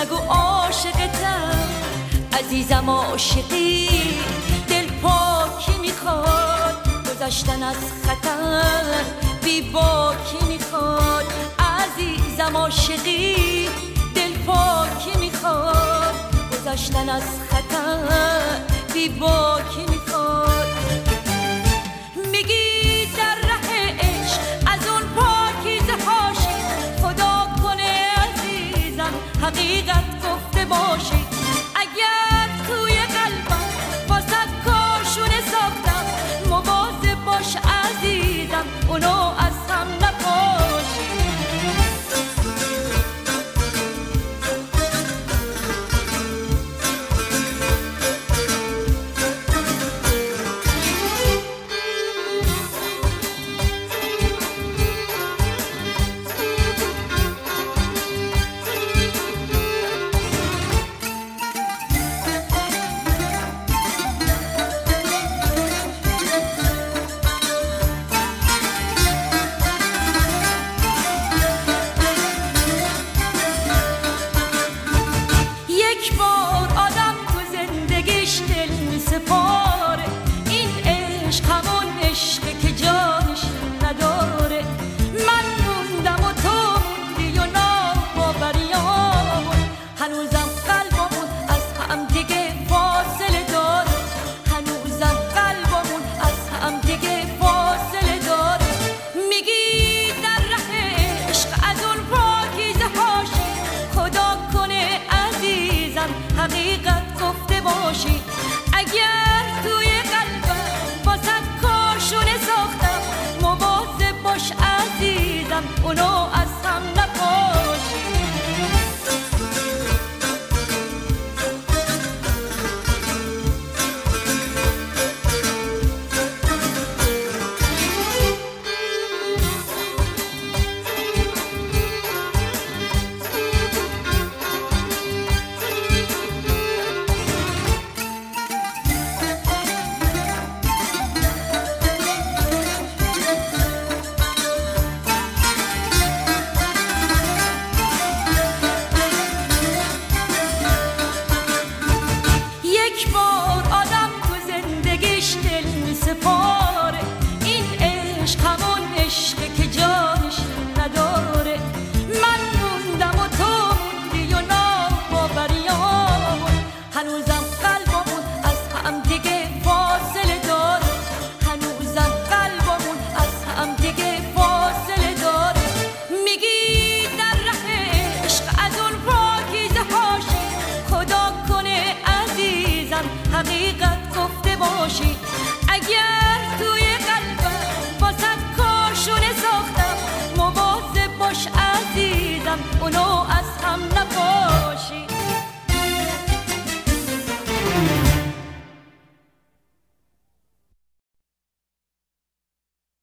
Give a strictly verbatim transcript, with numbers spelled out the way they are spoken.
نگو عاشقتم عزیزم، عاشقی دل پاکی میخواد، گذشتن از خطر بی باکی میخواد. عزیزم عاشقی دل پاکی میخواد، گذشتن از خطر بی باکی میخواد. میگی در ره عشق از اون پاکیزه هاشی، خدا کنه عزیزم حقیقت گفته باشی. اگر توی قلبم واسه کاشونه ساختم، مواظب باش عزیزم اونو از هم نپاشی. حقیقت گفته باشی. اگر توی قلبم واسه کاشونه ساختم، مواظب باش عزیزم اونو از هم نپاشی. هنوزم قلبمون از هم دیگه